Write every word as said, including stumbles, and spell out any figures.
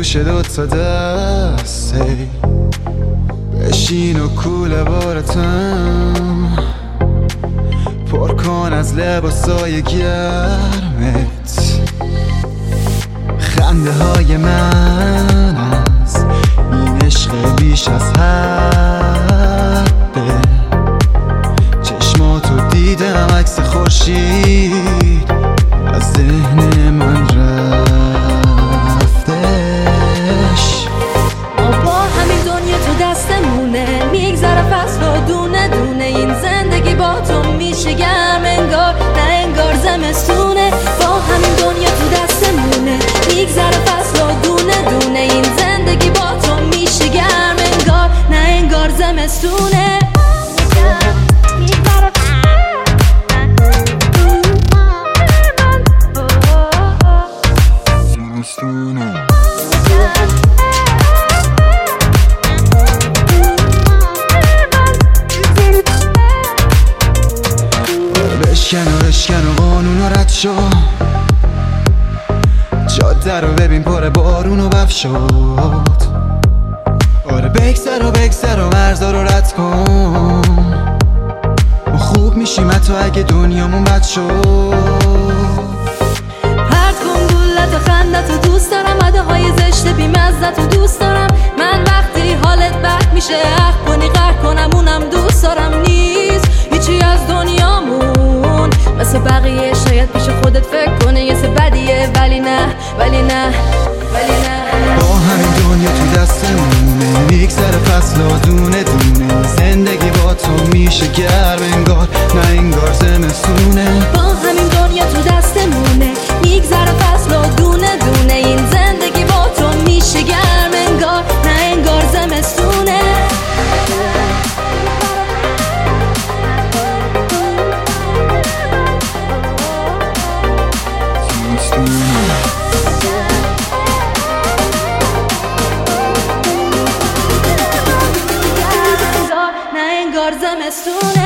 پشت دوتا دسته بشین و کوله بارتم پر کن از لباسای گرمت. خنده های من از این عشق بیش از حده. چشماتو دیدم عکس خورشید از ذهن من رفتش. ما با همین دنیا تو دستمونه، میگذره فصل و دونه دونه. این زندگی با تو میشه گرم انگار نه انگار زمستونه. با همین دنیا تو دستمونه، میگذره فصل و دونه دونه. این زندگی با تو میشه گرم انگار نه انگار زمستونه. بشکن و بشکن و قانون و رد شو. جاده رو ببین پر بارون و بف شد. آره بگذر و بگذر و مرزا رو رد کن. ما خوب میشیم حتی اگه دنیامون بد شد. هر کن گولت و خندت و دوست دارم، عده های زشت بیمزت و دوست دارم. من وقتی حالت بد میشه اخ کنی قهر کنم اونم دوست دارم. نیست هیچی از دنیامون مثل بقیه، شاید پیش خودت فکر کنه یه سه بدیه، ولی نه ولی نه ولی نه. با همین دنیا تو دستمونه، میگذره فصل و دونه دونه. زندگی با تو میشه گرم انگار نه انگار زمستونه. با همین دنیا تو دستمونه، میگذره فصل و دونه دونه. این زندگی با تو میشه گرم انگار نه انگار زمستونه. نه انگار زمستونه.